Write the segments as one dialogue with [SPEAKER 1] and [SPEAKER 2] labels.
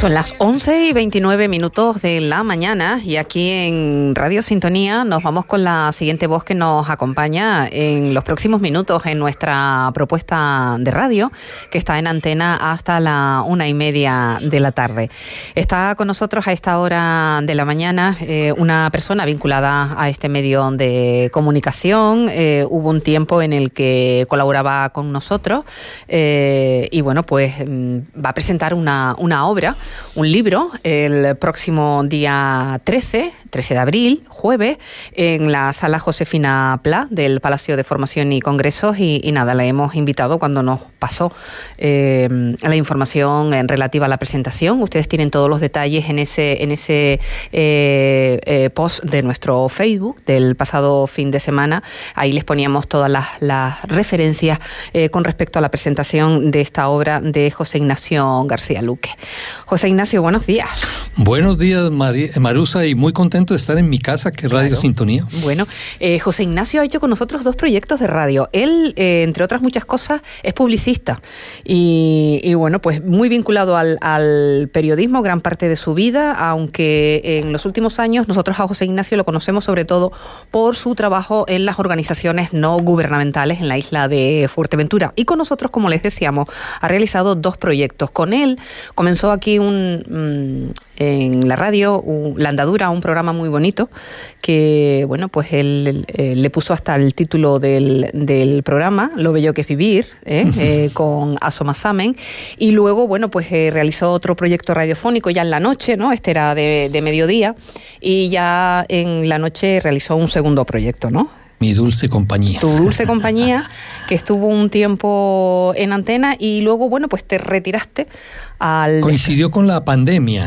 [SPEAKER 1] Son las 11:29 de la mañana y aquí en Radio Sintonía nos vamos con la siguiente voz que nos acompaña en los próximos minutos en nuestra propuesta de radio, que está en antena hasta la 1:30 de la tarde. Está con nosotros a esta hora de la mañana una persona vinculada a este medio de comunicación. Hubo un tiempo en el que colaboraba con nosotros y bueno, pues va a presentar una obra, un libro, el próximo día 13 de abril, jueves, en la sala Josefina Pla del Palacio de Formación y Congresos y nada, la hemos invitado cuando nos pasó la información relativa a la presentación. Ustedes tienen todos los detalles en ese post de nuestro Facebook del pasado fin de semana. Ahí les poníamos todas las referencias con respecto a la presentación de esta obra de José Ignacio García Luque. José Ignacio, buenos días.
[SPEAKER 2] Buenos días, Marusa, y muy contento de estar en mi casa, que es Radio
[SPEAKER 1] Claro.
[SPEAKER 2] Sintonía.
[SPEAKER 1] Bueno, José Ignacio ha hecho con nosotros 2 proyectos de radio. Él, entre otras muchas cosas, es publicista y bueno, pues muy vinculado al periodismo gran parte de su vida, aunque en los últimos años nosotros a José Ignacio lo conocemos sobre todo por su trabajo en las organizaciones no gubernamentales en la isla de Fuerteventura. Y con nosotros, como les decíamos, ha realizado 2 proyectos. Con él comenzó aquí en la radio, La Andadura, un programa muy bonito que, bueno, pues él le puso hasta el título del programa, Lo bello que es vivir, con Asomasamen, y luego, bueno, pues realizó otro proyecto radiofónico ya en la noche, ¿no? Este era de mediodía, y ya en la noche realizó un segundo proyecto, ¿no?
[SPEAKER 2] Mi dulce compañía.
[SPEAKER 1] Tu dulce compañía, que estuvo un tiempo en antena y luego, bueno, pues te retiraste al...
[SPEAKER 2] Coincidió con la pandemia,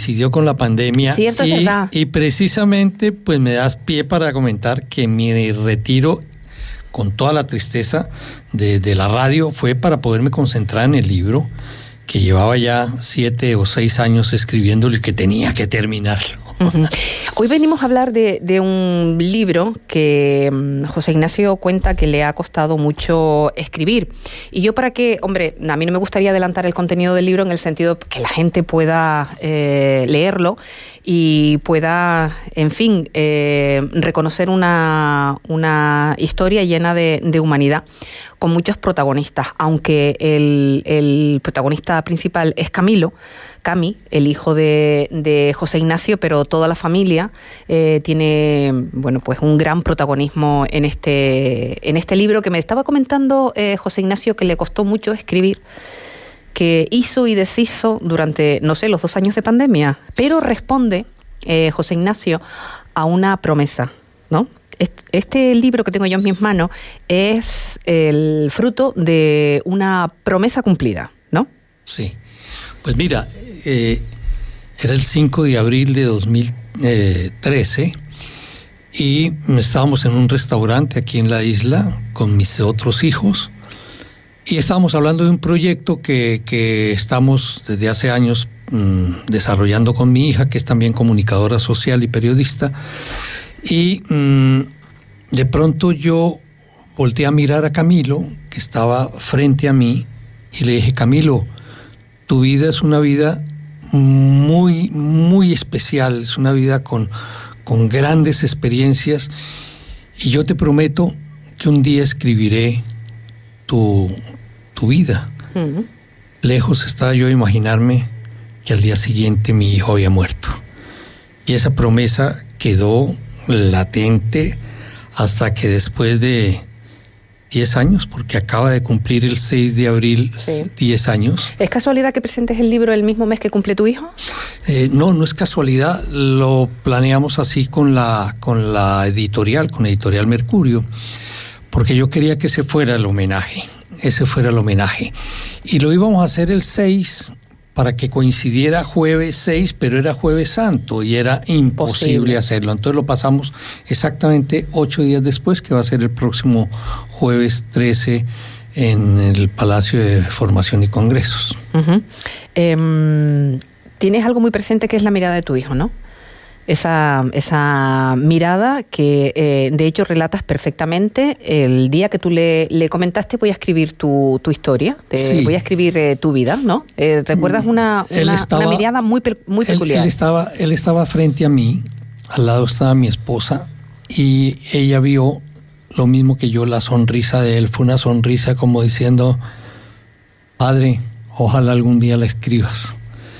[SPEAKER 1] Cierto, es verdad.
[SPEAKER 2] Y precisamente pues me das pie para comentar que mi retiro, con toda la tristeza de la radio, fue para poderme concentrar en el libro, que llevaba ya 7 o 6 años escribiéndolo y que tenía que terminarlo.
[SPEAKER 1] Uh-huh. Hoy venimos a hablar de un libro que José Ignacio cuenta que le ha costado mucho escribir. Y yo, para que, hombre, a mí no me gustaría adelantar el contenido del libro en el sentido que la gente pueda leerlo y pueda, en fin, reconocer una historia llena de humanidad, con muchos protagonistas, aunque el protagonista principal es Cami, el hijo de José Ignacio, pero toda la familia tiene, bueno, pues un gran protagonismo en este libro que me estaba comentando José Ignacio, que le costó mucho escribir, que hizo y deshizo durante, no sé, los 2 años de pandemia, pero responde, José Ignacio, a una promesa, ¿no? Este libro que tengo yo en mis manos es el fruto de una promesa cumplida, ¿no?
[SPEAKER 2] Sí. Pues mira, era el 5 de abril de 2013 y estábamos en un restaurante aquí en la isla con mis otros hijos y estábamos hablando de un proyecto que estamos desde hace años desarrollando con mi hija, que es también comunicadora social y periodista. Y de pronto yo volteé a mirar a Camilo, que estaba frente a mí, y le dije: Camilo, tu vida es una vida muy, muy especial, es una vida con grandes experiencias, y yo te prometo que un día escribiré tu vida. Uh-huh. Lejos estaba yo de imaginarme que al día siguiente mi hijo había muerto. Y esa promesa quedó latente hasta que después de 10 años, porque acaba de cumplir el 6 de abril, sí. 10 años.
[SPEAKER 1] ¿Es casualidad que presentes el libro el mismo mes que cumple tu hijo?
[SPEAKER 2] No es casualidad, lo planeamos así con la editorial, con Editorial Mercurio, porque yo quería que ese fuera el homenaje. Y lo íbamos a hacer el 6 para que coincidiera jueves 6, pero era jueves santo y era imposible hacerlo. Entonces lo pasamos exactamente 8 días después, que va a ser el próximo jueves 13 en el Palacio de Formación y Congresos.
[SPEAKER 1] Uh-huh. Tienes algo muy presente que es la mirada de tu hijo, ¿no? esa mirada que de hecho relatas perfectamente. El día que tú le comentaste, voy a escribir tu historia,
[SPEAKER 2] Sí.
[SPEAKER 1] voy a escribir tu vida, ¿no? ¿Recuerdas una mirada muy peculiar?
[SPEAKER 2] Él estaba frente a mí, al lado estaba mi esposa, y ella vio lo mismo que yo, la sonrisa de él. Fue una sonrisa como diciendo: padre, ojalá algún día la escribas.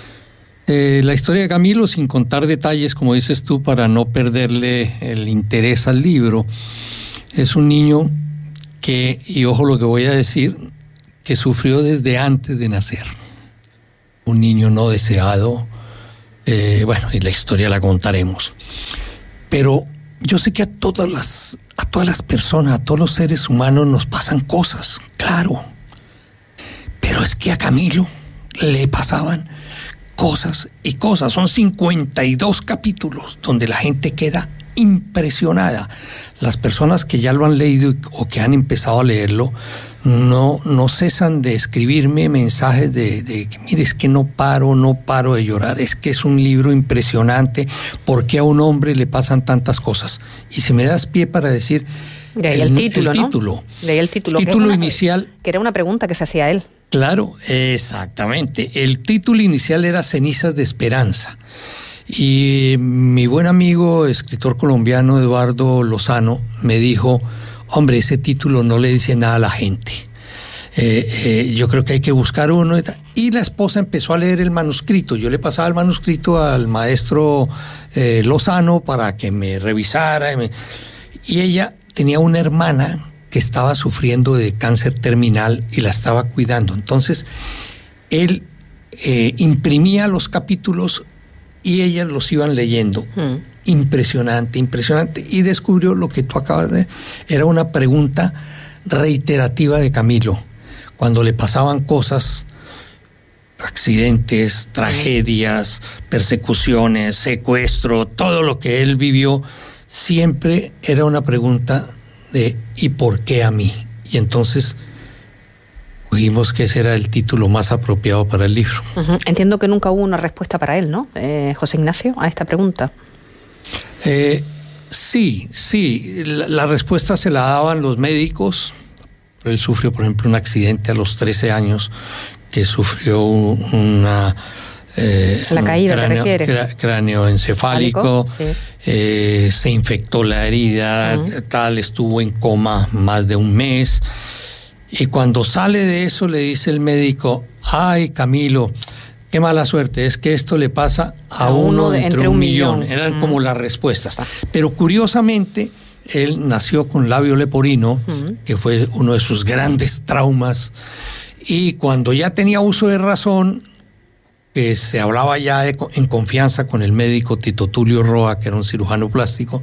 [SPEAKER 2] La historia de Camilo, sin contar detalles, como dices tú, para no perderle el interés al libro, es un niño que, y ojo lo que voy a decir, que sufrió desde antes de nacer. Un niño no deseado, bueno, y la historia la contaremos. Pero yo sé que a todas las personas, a todos los seres humanos nos pasan cosas, claro. Pero es que a Camilo le pasaban cosas y cosas. Son 52 capítulos donde la gente queda impresionada. Las personas que ya lo han leído o que han empezado a leerlo no cesan de escribirme mensajes de que mire, es que no paro de llorar, es que es un libro impresionante, ¿por qué a un hombre le pasan tantas cosas? Y si me das pie para decir
[SPEAKER 1] de ahí el título, ¿no? De ahí el título
[SPEAKER 2] inicial,
[SPEAKER 1] que era una pregunta que se hacía él.
[SPEAKER 2] Claro, exactamente. El título inicial era Cenizas de Esperanza. Y mi buen amigo, escritor colombiano Eduardo Lozano, me dijo: hombre, ese título no le dice nada a la gente. Yo creo que hay que buscar uno. Y la esposa empezó a leer el manuscrito. Yo le pasaba el manuscrito al maestro Lozano para que me revisara. Y ella tenía una hermana que estaba sufriendo de cáncer terminal y la estaba cuidando. Entonces, él imprimía los capítulos y ellas los iban leyendo. Impresionante. Y descubrió lo que tú acabas de... Era una pregunta reiterativa de Camilo. Cuando le pasaban cosas, accidentes, tragedias, persecuciones, secuestro, todo lo que él vivió, siempre era una pregunta de ¿y por qué a mí? Y entonces dijimos que ese era el título más apropiado para el libro.
[SPEAKER 1] Entiendo que nunca hubo una respuesta para él, ¿no? José Ignacio, a esta pregunta.
[SPEAKER 2] Sí, la respuesta se la daban los médicos. Él sufrió, por ejemplo, un accidente a los 13 años, que sufrió una...
[SPEAKER 1] la caída, ¿te refieres?
[SPEAKER 2] Cráneo encefálico,
[SPEAKER 1] sí.
[SPEAKER 2] Se infectó la herida, estuvo en coma más de un mes, y cuando sale de eso le dice el médico: ay, Camilo, qué mala suerte, es que esto le pasa a uno entre un millón. Eran como las respuestas. Pero curiosamente, él nació con labio leporino, que fue uno de sus grandes traumas, y cuando ya tenía uso de razón, que se hablaba ya en confianza con el médico Tito Tulio Roa, que era un cirujano plástico,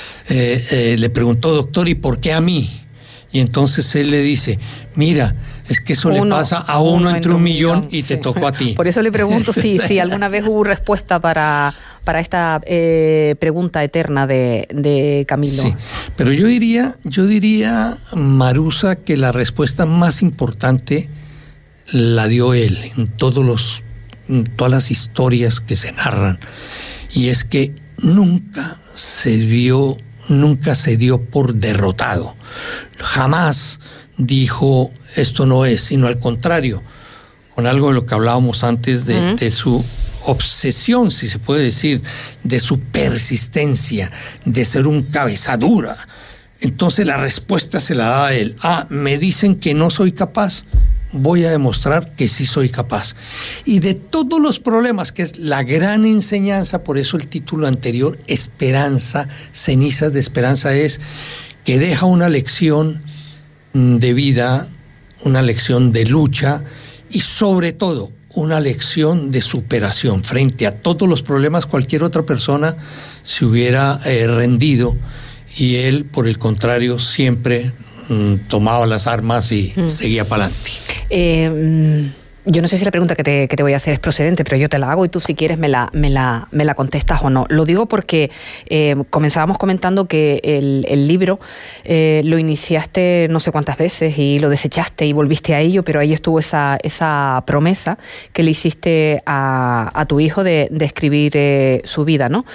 [SPEAKER 2] le preguntó: doctor, ¿y por qué a mí? Y entonces él le dice: mira, es que eso le pasa a uno entre un millón y te tocó a ti.
[SPEAKER 1] Por eso le pregunto si alguna vez hubo respuesta para esta pregunta eterna de Camilo. Sí,
[SPEAKER 2] pero yo diría, Marusa, que la respuesta más importante la dio él en todas las historias que se narran, y es que nunca se dio por derrotado. Jamás dijo esto no es, sino al contrario, con algo de lo que hablábamos antes de su obsesión, si se puede decir, de su persistencia, de ser un cabeza dura. Entonces la respuesta se la daba a él: me dicen que no soy capaz, voy a demostrar que sí soy capaz. Y de todos los problemas, que es la gran enseñanza, por eso el título anterior, Esperanza, Cenizas de Esperanza, es que deja una lección de vida, una lección de lucha y sobre todo una lección de superación. Frente a todos los problemas, cualquier otra persona se hubiera rendido, y él, por el contrario, siempre tomaba las armas y seguía para adelante.
[SPEAKER 1] Yo no sé si la pregunta que te voy a hacer es procedente, pero yo te la hago y tú si quieres me la contestas o no. Lo digo porque comenzábamos comentando que el libro lo iniciaste no sé cuántas veces y lo desechaste y volviste a ello, pero ahí estuvo esa promesa que le hiciste a tu hijo de escribir su vida, ¿no?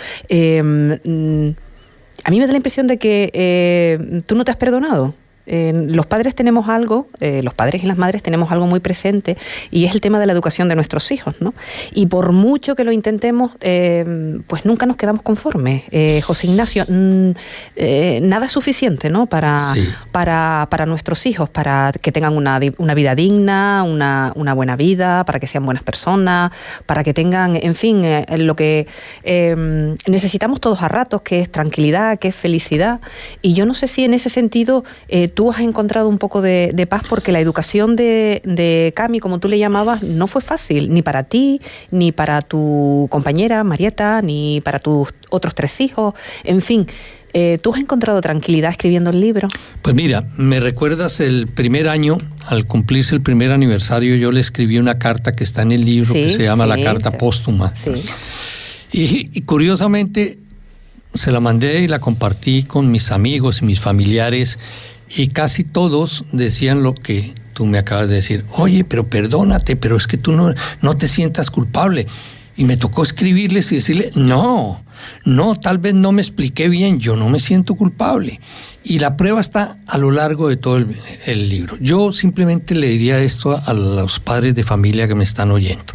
[SPEAKER 1] A mí me da la impresión de que tú no te has perdonado. Los padres tenemos algo, los padres y las madres tenemos algo muy presente, y es el tema de la educación de nuestros hijos, ¿no? Y por mucho que lo intentemos, pues nunca nos quedamos conformes. José Ignacio, nada es suficiente, ¿no? Para nuestros hijos, para que tengan una vida digna, una buena vida, para que sean buenas personas, para que tengan, en fin, lo que necesitamos todos a ratos, que es tranquilidad, que es felicidad. Y yo no sé si en ese sentido tú has encontrado un poco de paz, porque la educación de Cami, como tú le llamabas, no fue fácil, ni para ti, ni para tu compañera Marieta, ni para tus otros 3 hijos, en fin. ¿Tú has encontrado tranquilidad escribiendo el libro?
[SPEAKER 2] Pues mira, me recuerdas el primer año, al cumplirse el primer aniversario, yo le escribí una carta que está en el libro, que se llama La Carta Póstuma. Sí. Y curiosamente se la mandé y la compartí con mis amigos y mis familiares, y casi todos decían lo que tú me acabas de decir. Oye, pero perdónate, pero es que tú no te sientas culpable. Y me tocó escribirles y decirle, no, tal vez no me expliqué bien, yo no me siento culpable. Y la prueba está a lo largo de todo el libro. Yo simplemente le diría esto a los padres de familia que me están oyendo.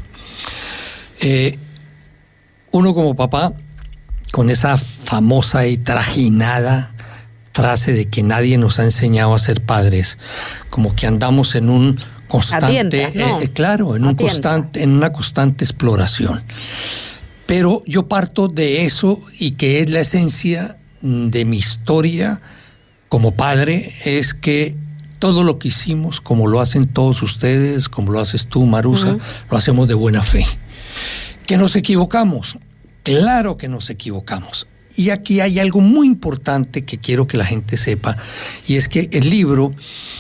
[SPEAKER 2] Uno como papá, con esa famosa y trajinada frase de que nadie nos ha enseñado a ser padres, como que andamos en un constante, en una constante exploración. Pero yo parto de eso, y que es la esencia de mi historia como padre, es que todo lo que hicimos, como lo hacen todos ustedes, como lo haces tú, Marusa, lo hacemos de buena fe. ¿Que nos equivocamos? Claro que nos equivocamos. Y aquí hay algo muy importante que quiero que la gente sepa, y es que el libro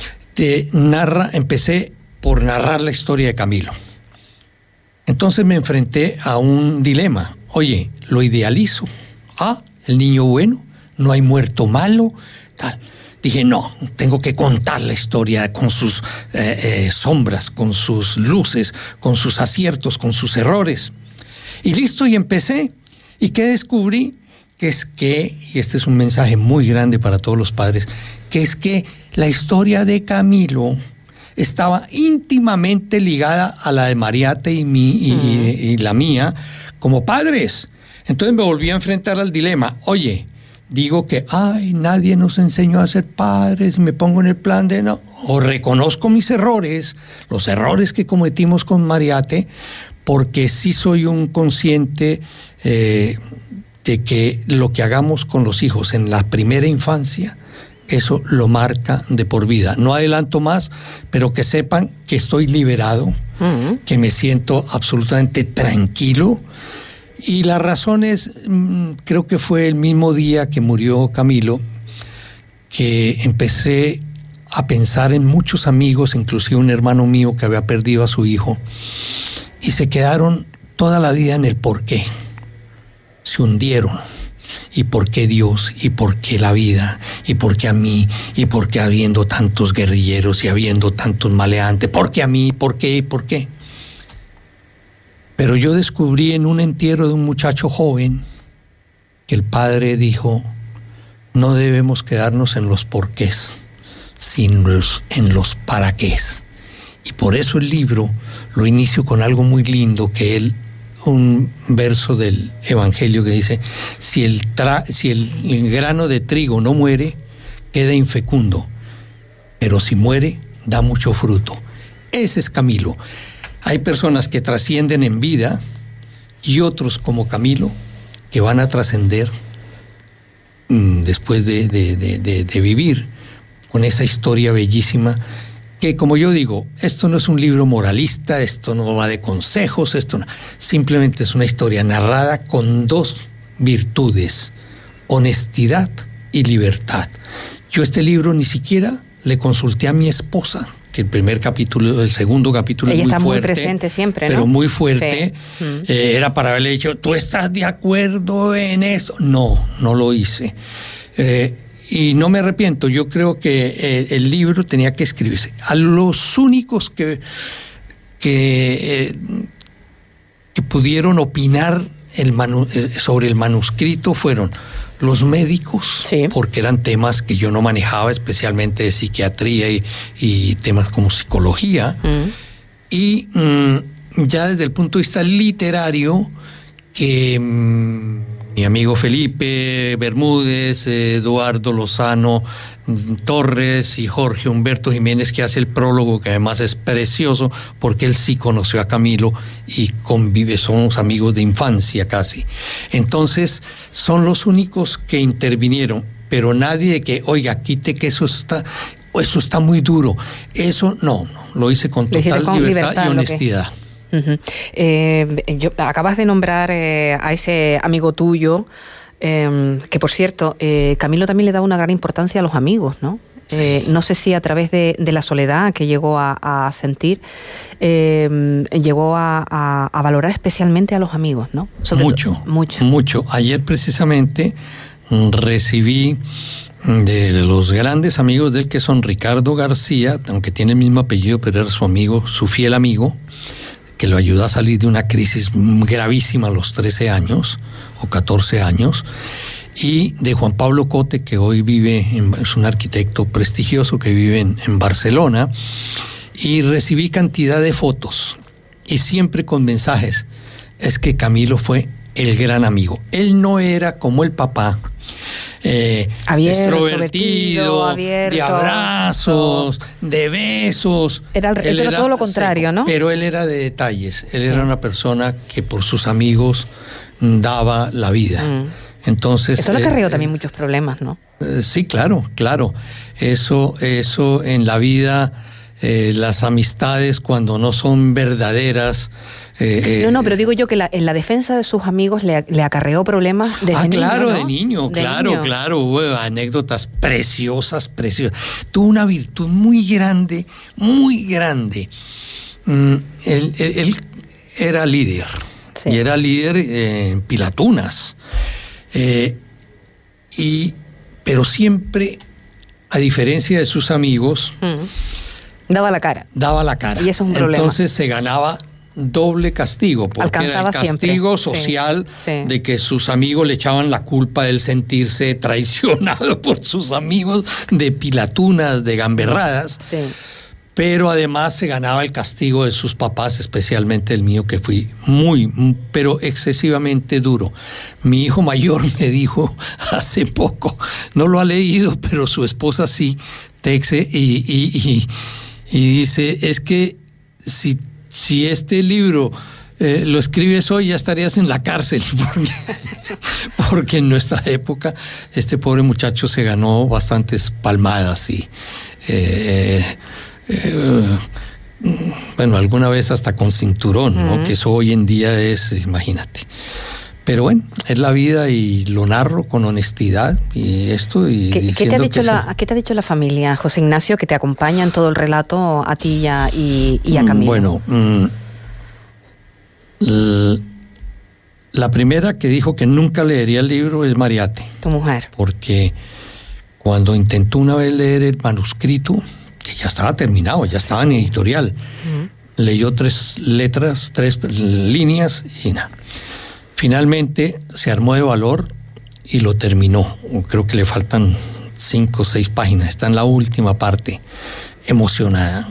[SPEAKER 2] empecé por narrar la historia de Camilo. Entonces me enfrenté a un dilema. Oye, lo idealizo. El niño bueno, no hay muerto malo, tal. Dije, no, tengo que contar la historia con sus sombras, con sus luces, con sus aciertos, con sus errores. Y listo, y empecé. ¿Y qué descubrí? Que es que, y este es un mensaje muy grande para todos los padres, que es que la historia de Camilo estaba íntimamente ligada a la de Mariate y la mía como padres. Entonces me volví a enfrentar al dilema. Oye, digo que nadie nos enseñó a ser padres, me pongo en el plan de no, o reconozco mis errores, los errores que cometimos con Mariate, porque sí soy un consciente de que lo que hagamos con los hijos en la primera infancia, eso lo marca de por vida. No adelanto más, pero que sepan que estoy liberado, que me siento absolutamente tranquilo. Y la razón es, creo que fue el mismo día que murió Camilo, que empecé a pensar en muchos amigos, inclusive un hermano mío que había perdido a su hijo, y se quedaron toda la vida en el por qué. Se hundieron. ¿Y por qué Dios? ¿Y por qué la vida? ¿Y por qué a mí? ¿Y por qué habiendo tantos guerrilleros y habiendo tantos maleantes? ¿Por qué a mí? ¿Por qué? ¿Por qué? Pero yo descubrí en un entierro de un muchacho joven que el padre dijo, no debemos quedarnos en los porqués, sino en los paraqués. Y por eso el libro lo inicio con algo muy lindo, que un verso del Evangelio que dice, si el grano de trigo no muere, queda infecundo, pero si muere, da mucho fruto. Ese es Camilo. Hay personas que trascienden en vida y otros como Camilo que van a trascender después de vivir con esa historia bellísima que, como yo digo, esto no es un libro moralista, esto no va de consejos, simplemente es una historia narrada con 2 virtudes, honestidad y libertad. Yo este libro ni siquiera le consulté a mi esposa, que el segundo capítulo
[SPEAKER 1] ella
[SPEAKER 2] es muy
[SPEAKER 1] está
[SPEAKER 2] fuerte.
[SPEAKER 1] Muy presente siempre, ¿no?
[SPEAKER 2] Pero muy fuerte.
[SPEAKER 1] Sí.
[SPEAKER 2] Era para haberle dicho, ¿tú estás de acuerdo en esto? No lo hice. Y no me arrepiento. Yo creo que el libro tenía que escribirse. A los únicos que pudieron opinar sobre el manuscrito fueron los médicos,
[SPEAKER 1] sí,
[SPEAKER 2] porque eran temas que yo no manejaba, especialmente de psiquiatría y temas como psicología. Y ya desde el punto de vista literario, que mi amigo Felipe Bermúdez, Eduardo Lozano Torres y Jorge Humberto Jiménez, que hace el prólogo, que además es precioso porque él sí conoció a Camilo y somos amigos de infancia casi. Entonces son los únicos que intervinieron, pero nadie de que, oiga, quite que eso está muy duro. Eso no, lo hice con total libertad y honestidad.
[SPEAKER 1] Acabas de nombrar a ese amigo tuyo, que por cierto, Camilo también le da una gran importancia a los amigos, ¿no? Sí. No sé si a través de la soledad que llegó a sentir, llegó a valorar especialmente a los amigos, ¿no? Mucho.
[SPEAKER 2] Ayer precisamente recibí de los grandes amigos de él, que son Ricardo García, aunque tiene el mismo apellido, pero era su amigo, su fiel amigo, que lo ayudó a salir de una crisis gravísima a los 13 años o 14 años, y de Juan Pablo Cote, que hoy es un arquitecto prestigioso que vive en Barcelona, y recibí cantidad de fotos, y siempre con mensajes. Es que Camilo fue el gran amigo. Él no era como el papá, extrovertido, de abrazos, de besos.
[SPEAKER 1] Era todo lo contrario,
[SPEAKER 2] seco,
[SPEAKER 1] ¿no?
[SPEAKER 2] Pero él era de detalles. Él era una persona que por sus amigos daba la vida. Entonces,
[SPEAKER 1] eso le acarreó también muchos problemas, ¿no?
[SPEAKER 2] Sí, claro. Eso en la vida, las amistades cuando no son verdaderas.
[SPEAKER 1] Pero digo yo que en la defensa de sus amigos le acarreó problemas desde niño, ¿no?
[SPEAKER 2] De niño, claro. Hubo anécdotas preciosas. Tuvo una virtud muy grande. Él era líder, sí. Y era líder en Pilatunas. Pero siempre, a diferencia de sus amigos,
[SPEAKER 1] daba la cara. Y eso es un problema.
[SPEAKER 2] Entonces se ganaba doble castigo, porque
[SPEAKER 1] alcanzaba
[SPEAKER 2] era el castigo
[SPEAKER 1] siempre.
[SPEAKER 2] social,
[SPEAKER 1] sí.
[SPEAKER 2] De que sus amigos le echaban la culpa de él sentirse traicionado por sus amigos de pilatunas, de gamberradas,
[SPEAKER 1] sí.
[SPEAKER 2] Pero además se ganaba el castigo de sus papás, especialmente el mío, que fui pero excesivamente duro. Mi hijo mayor me dijo hace poco, no lo ha leído, pero su esposa sí, Texe, y dice, es que si este libro lo escribes hoy, ya estarías en la cárcel, porque en nuestra época este pobre muchacho se ganó bastantes palmadas y alguna vez hasta con cinturón, ¿no? Que eso hoy en día es, imagínate. Pero bueno, es la vida y lo narro con honestidad y esto. Y
[SPEAKER 1] ¿Qué te ha dicho la familia, José Ignacio, que te acompaña en todo el relato, a ti y a Camilo?
[SPEAKER 2] Bueno, la primera que dijo que nunca leería el libro es Mariate.
[SPEAKER 1] Tu mujer.
[SPEAKER 2] Porque cuando intentó una vez leer el manuscrito, que ya estaba terminado, ya estaba en editorial, leyó 3 líneas y nada. Finalmente se armó de valor y lo terminó. Creo que le faltan 5 o 6 páginas. Está en la última parte. Emocionada.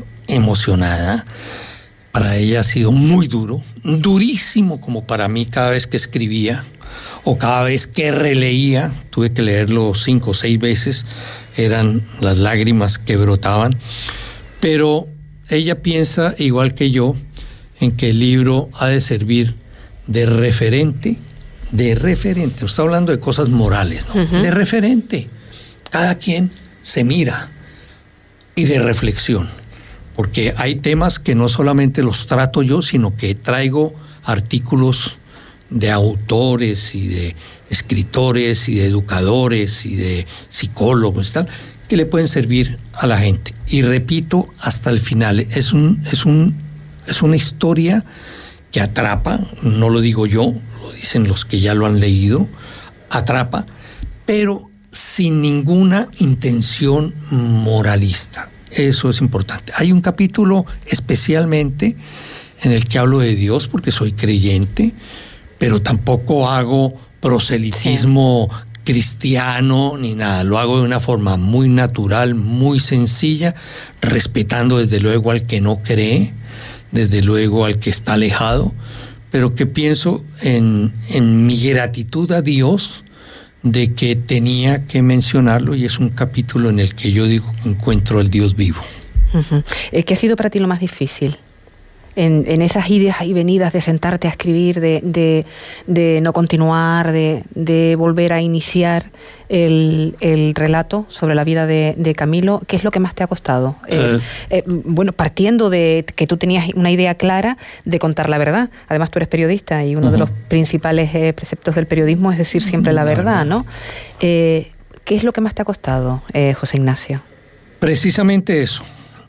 [SPEAKER 2] Para ella ha sido muy duro, durísimo como para mí cada vez que escribía o cada vez que releía. Tuve que leerlo 5 o 6 veces. Eran las lágrimas que brotaban. Pero ella piensa, igual que yo, en que el libro ha de servir de referente, está hablando de cosas morales, ¿no? De referente, cada quien se mira, y de reflexión, porque hay temas que no solamente los trato yo, sino que traigo artículos de autores y de escritores y de educadores y de psicólogos y tal, que le pueden servir a la gente. Y repito, hasta el final, es una historia que atrapa, no lo digo yo, lo dicen los que ya lo han leído, atrapa, pero sin ninguna intención moralista. Eso es importante. Hay un capítulo especialmente en el que hablo de Dios porque soy creyente, pero tampoco hago proselitismo cristiano ni nada. Lo hago de una forma muy natural, muy sencilla, respetando desde luego al que no cree, desde luego al que está alejado, pero que pienso en mi gratitud a Dios de que tenía que mencionarlo, y es un capítulo en el que yo digo que encuentro al Dios vivo.
[SPEAKER 1] Uh-huh. ¿Qué ha sido para ti lo más difícil? En esas idas y venidas de sentarte a escribir, de no continuar, de volver a iniciar el relato sobre la vida de Camilo, ¿qué es lo que más te ha costado? Bueno, partiendo de que tú tenías una idea clara de contar la verdad. Además, tú eres periodista y uno de los principales preceptos del periodismo es decir siempre la verdad, ¿no? ¿Qué es lo que más te ha costado, José Ignacio?
[SPEAKER 2] Precisamente eso.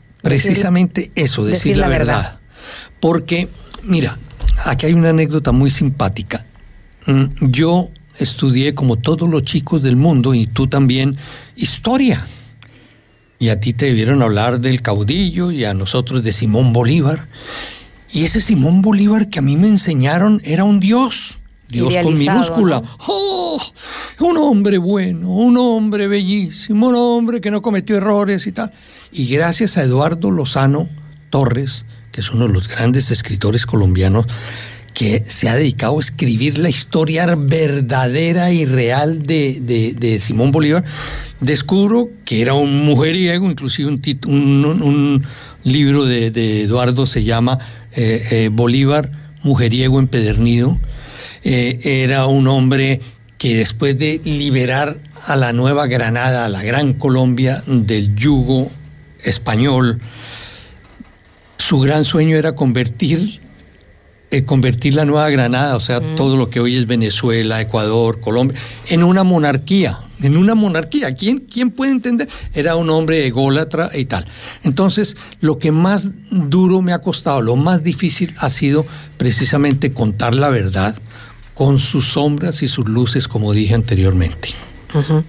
[SPEAKER 2] Decir la verdad. Porque, mira, aquí hay una anécdota muy simpática. Yo estudié, como todos los chicos del mundo, y tú también, historia. Y a ti te debieron hablar del caudillo y a nosotros de Simón Bolívar. Y ese Simón Bolívar que a mí me enseñaron era un Dios con minúscula. ¿No? ¡Oh! Un hombre bueno, un hombre bellísimo, un hombre que no cometió errores y tal. Y gracias a Eduardo Lozano Torres, que es uno de los grandes escritores colombianos, que se ha dedicado a escribir la historia verdadera y real de Simón Bolívar, descubro que era un mujeriego. Inclusive un libro de Eduardo se llama Bolívar, mujeriego empedernido. Era un hombre que después de liberar a la Nueva Granada, a la Gran Colombia, del yugo español, su gran sueño era convertir la Nueva Granada, o sea, todo lo que hoy es Venezuela, Ecuador, Colombia, en una monarquía. ¿Quién puede entender? Era un hombre ególatra y tal. Entonces, lo que más duro me ha costado, lo más difícil ha sido precisamente contar la verdad con sus sombras y sus luces, como dije anteriormente.
[SPEAKER 1] Uh-huh.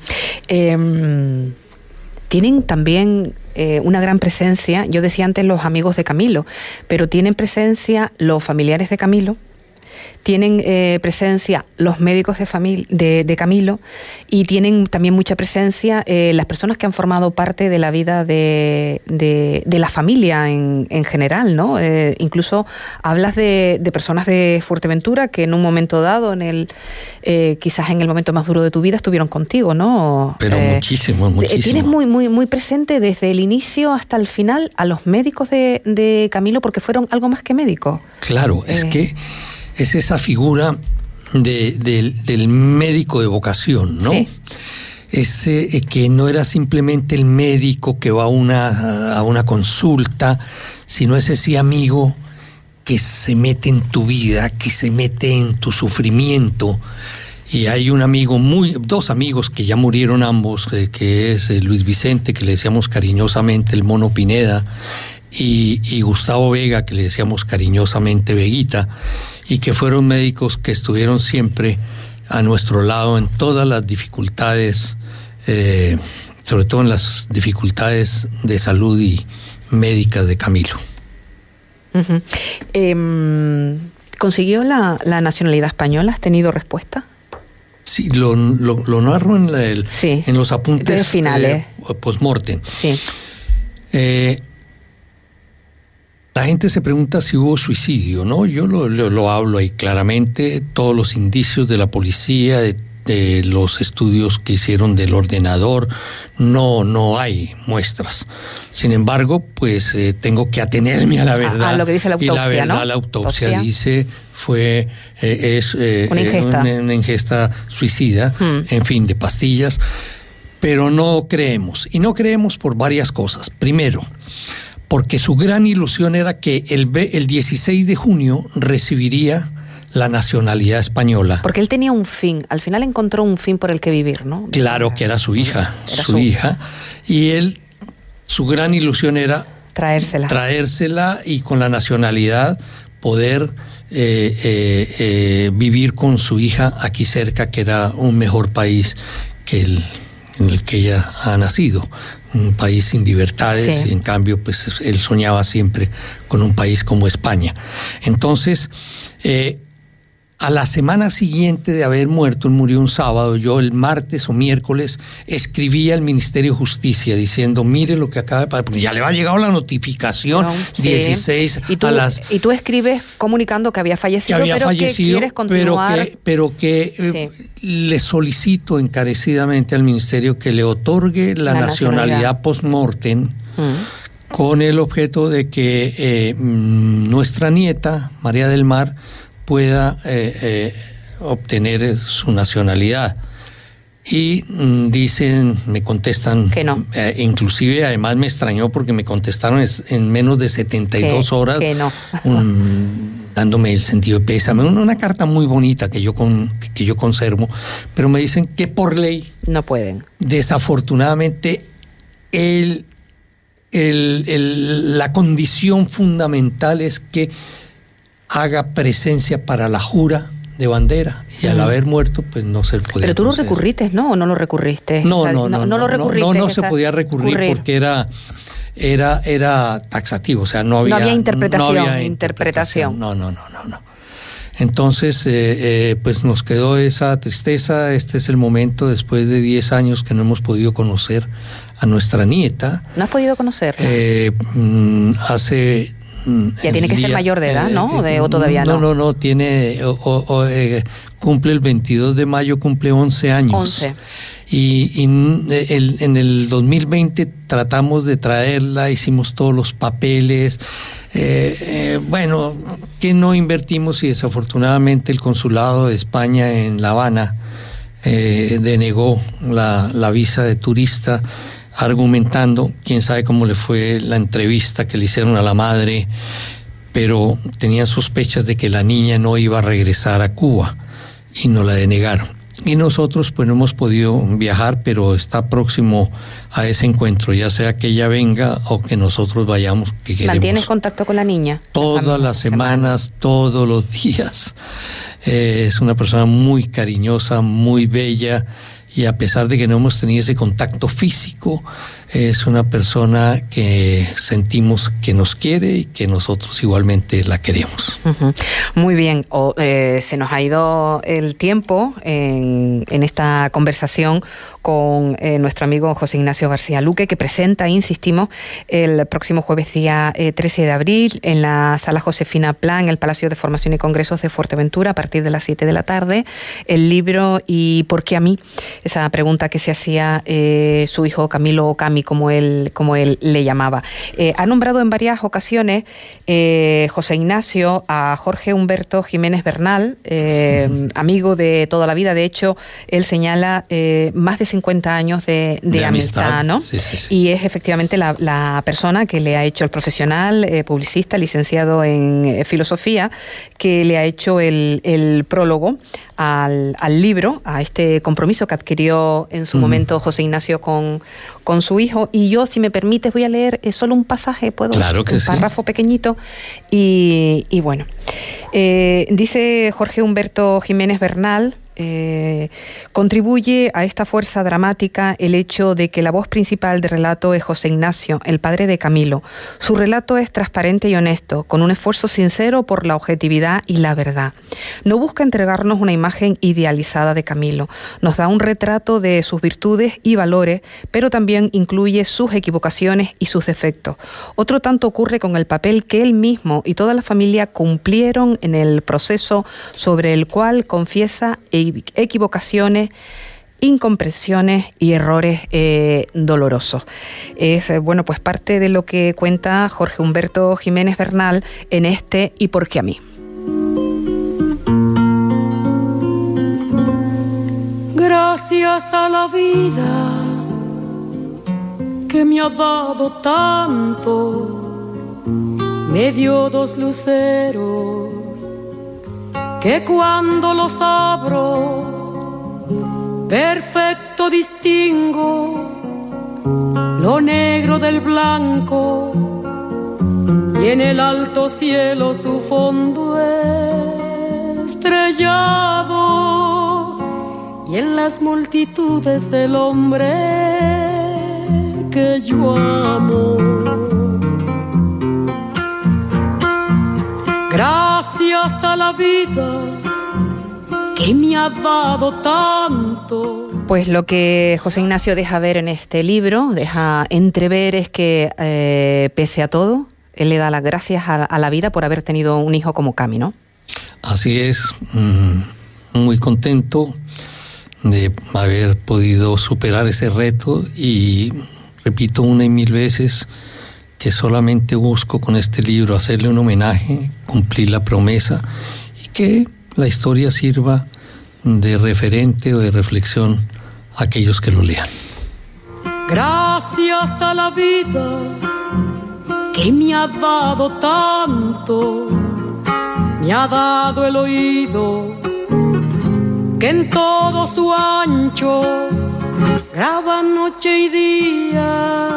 [SPEAKER 1] Tienen también una gran presencia, yo decía antes los amigos de Camilo, pero tienen presencia los familiares de Camilo, tienen presencia los médicos de Camilo, y tienen también mucha presencia las personas que han formado parte de la vida de la familia en general, ¿no? Incluso hablas de personas de Fuerteventura que en un momento dado, quizás en el momento más duro de tu vida, estuvieron contigo, ¿no?
[SPEAKER 2] Pero muchísimo.
[SPEAKER 1] Tienes muy presente desde el inicio hasta el final a los médicos de Camilo, porque fueron algo más que médicos.
[SPEAKER 2] Claro, es que es esa figura del médico de vocación, ¿no? Sí. Ese que no era simplemente el médico que va a una consulta, sino ese amigo que se mete en tu vida, que se mete en tu sufrimiento. Y hay dos amigos que ya murieron ambos, que es Luis Vicente, que le decíamos cariñosamente el Mono Pineda, y Gustavo Vega, que le decíamos cariñosamente Veguita, y que fueron médicos que estuvieron siempre a nuestro lado en todas las dificultades, sobre todo en las dificultades de salud y médicas de Camilo.
[SPEAKER 1] Uh-huh. ¿Consiguió la nacionalidad española? ¿Has tenido respuesta?
[SPEAKER 2] Sí, lo narro en los apuntes
[SPEAKER 1] finales.
[SPEAKER 2] Post-mortem.
[SPEAKER 1] Sí.
[SPEAKER 2] La gente se pregunta si hubo suicidio, ¿no? Yo lo hablo ahí claramente, todos los indicios de la policía, de los estudios que hicieron del ordenador, no hay muestras. Sin embargo, pues tengo que atenerme a la verdad.
[SPEAKER 1] A lo que dice la autopsia,
[SPEAKER 2] y la verdad,
[SPEAKER 1] ¿no?
[SPEAKER 2] La autopsia dice es una ingesta suicida, en fin, de pastillas, pero no creemos. Y no creemos por varias cosas. Primero, porque su gran ilusión era que el 16 de junio recibiría la nacionalidad española.
[SPEAKER 1] Porque él tenía un fin, al final encontró un fin por el que vivir, ¿no?
[SPEAKER 2] Claro, que era su hija, y él, su gran ilusión era traérsela y con la nacionalidad poder vivir con su hija aquí cerca, que era un mejor país que en el que ella ha nacido, un país sin libertades, y en cambio pues él soñaba siempre con un país como España. Entonces, a la semana siguiente de haber muerto, él murió un sábado, yo el martes o miércoles escribí al Ministerio de Justicia diciendo, mire lo que acaba de pasar, porque ya le había llegado la notificación 16 a las...
[SPEAKER 1] Y tú escribes comunicando que había fallecido, que quieres continuar...
[SPEAKER 2] Pero que le solicito encarecidamente al Ministerio que le otorgue la nacionalidad post-mortem, con el objeto de que nuestra nieta, María del Mar, pueda obtener su nacionalidad. Y me contestan
[SPEAKER 1] que no.
[SPEAKER 2] Inclusive además me extrañó porque me contestaron en menos de 72 horas
[SPEAKER 1] que no.
[SPEAKER 2] Dándome el sentido de pésame, una carta muy bonita que yo conservo, pero me dicen que por ley
[SPEAKER 1] no pueden.
[SPEAKER 2] Desafortunadamente la condición fundamental es que haga presencia para la jura de bandera, y al haber muerto pues no se podía.
[SPEAKER 1] Pero tú lo recurriste, ¿no? ¿O no lo recurriste?
[SPEAKER 2] No lo recurriste. No se podía recurrir porque era taxativo, o sea, no había interpretación. No. Entonces, pues nos quedó esa tristeza. Este es el momento, después de 10 años que no hemos podido conocer a nuestra nieta.
[SPEAKER 1] ¿No has podido conocerla? Ya tiene que ser mayor de edad, ¿no? ¿O todavía no?
[SPEAKER 2] No, tiene, cumple el 22 de mayo, cumple 11 años.
[SPEAKER 1] 11.
[SPEAKER 2] Y en el 2020 tratamos de traerla, hicimos todos los papeles, que no invertimos, y desafortunadamente el consulado de España en La Habana denegó la visa de turista, argumentando, quién sabe cómo le fue la entrevista que le hicieron a la madre, pero tenían sospechas de que la niña no iba a regresar a Cuba y nos la denegaron. Y nosotros pues no hemos podido viajar, pero está próximo a ese encuentro, ya sea que ella venga o que nosotros vayamos, que queremos.
[SPEAKER 1] ¿Mantienes contacto con la niña?
[SPEAKER 2] Todas las semanas, todos los días. Es una persona muy cariñosa, muy bella, y a pesar de que no hemos tenido ese contacto físico, es una persona que sentimos que nos quiere y que nosotros igualmente la queremos.
[SPEAKER 1] Uh-huh. Muy bien, se nos ha ido el tiempo en esta conversación con nuestro amigo José Ignacio García Luque, que presenta, insistimos, el próximo jueves día 13 de abril en la Sala Josefina Pla, en el Palacio de Formación y Congresos de Fuerteventura, a partir de las 7 de la tarde, el libro ¿Y por qué a mí? Esa pregunta que se hacía su hijo Camilo, o Cami, como él le llamaba. Ha nombrado en varias ocasiones José Ignacio a Jorge Humberto Jiménez Bernal, amigo de toda la vida. De hecho, él señala más de 50 años de amistad, ¿no?
[SPEAKER 2] Sí.
[SPEAKER 1] Y es efectivamente la persona que le ha hecho, el profesional, publicista, licenciado en filosofía, que le ha hecho el prólogo al libro, a este compromiso que adquirió en su momento José Ignacio con su hijo. Y yo, si me permites, voy a leer solo un pasaje, ¿puedo?
[SPEAKER 2] Claro que
[SPEAKER 1] un párrafo pequeñito. Y bueno, dice Jorge Humberto Jiménez Bernal: contribuye a esta fuerza dramática el hecho de que la voz principal del relato es José Ignacio, el padre de Camilo. Su relato es transparente y honesto, con un esfuerzo sincero por la objetividad y la verdad. No busca entregarnos una imagen idealizada de Camilo, nos da un retrato de sus virtudes y valores, pero también incluye sus equivocaciones y sus defectos. Otro tanto ocurre con el papel que él mismo y toda la familia cumplieron en el proceso, sobre el cual confiesa equivocaciones, incomprensiones y errores dolorosos. Es pues parte de lo que cuenta Jorge Humberto Jiménez Bernal en este ¿Y por qué a mí?
[SPEAKER 3] Gracias a la vida que me ha dado tanto, me dio 2 luceros que cuando los abro, perfecto distingo lo negro del blanco y en el alto cielo su fondo estrellado y en las multitudes del hombre que yo amo. Gracias a la vida que me ha dado tanto.
[SPEAKER 1] Pues lo que José Ignacio deja ver en este libro, deja entrever es que pese a todo, él le da las gracias a la vida por haber tenido un hijo como Cami, ¿no?
[SPEAKER 2] Así es, muy contento de haber podido superar ese reto y repito una y mil veces que solamente busco con este libro hacerle un homenaje, cumplir la promesa y que la historia sirva de referente o de reflexión a aquellos que lo lean.
[SPEAKER 3] Gracias a la vida que me ha dado tanto, me ha dado el oído que en todo su ancho graba noche y día